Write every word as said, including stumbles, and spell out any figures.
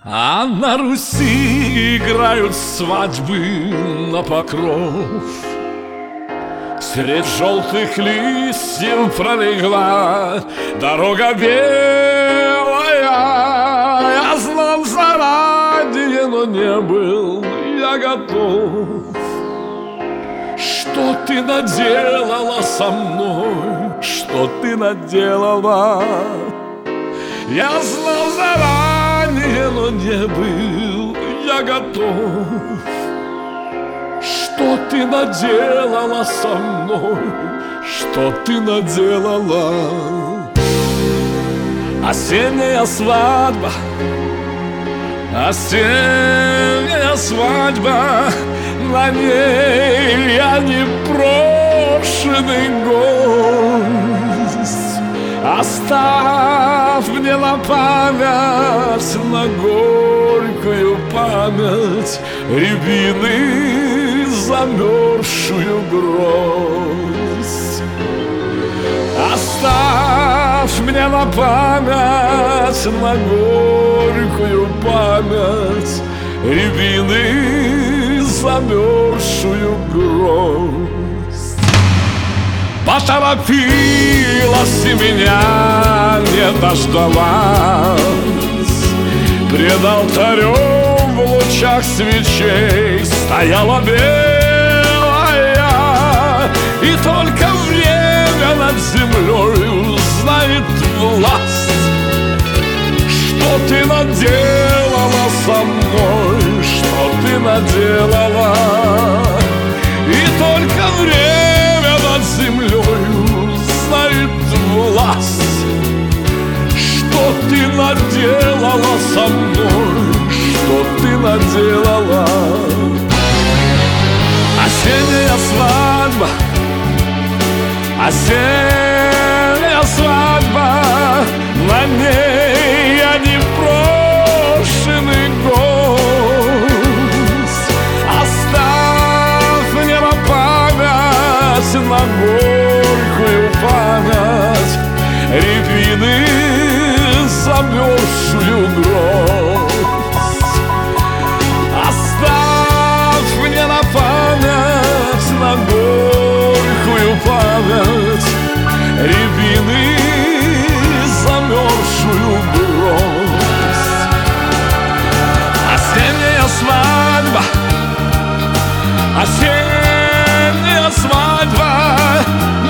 А на Руси играют свадьбы на покров. Средь желтых листьев пролегла дорога белая. Я знал заранее, но не был я готов. Что ты наделала со мной? Что ты наделала? Я знал заранее, но не был я готов. Что ты наделала со мной? Что ты наделала? Осенняя свадьба, осенняя свадьба, на ней я непрошенный гость. Оставь мне на память, на горькую память рябины замерзшую гроздь. Оставь мне на память, на горькую память рябины замерзшую гроздь. Поторопилась и меня не дождалась. Пред алтарем в лучах свечей стояла белая, и только время над землей знает власть. Что ты наделала со мной? Что ты наделала? И только время над землей знает власть. Что ты наделала со мной? Что ты наделала? Осенняя свадьба, осенняя свадьба, на ней я непрошенный гость. Оставь мне на память, на горькую память рябины замерзшую гроздь. Оставь мне на память, на горькую память рябины замерзшую гроздь. Осенняя свадьба, осенняя свадьба,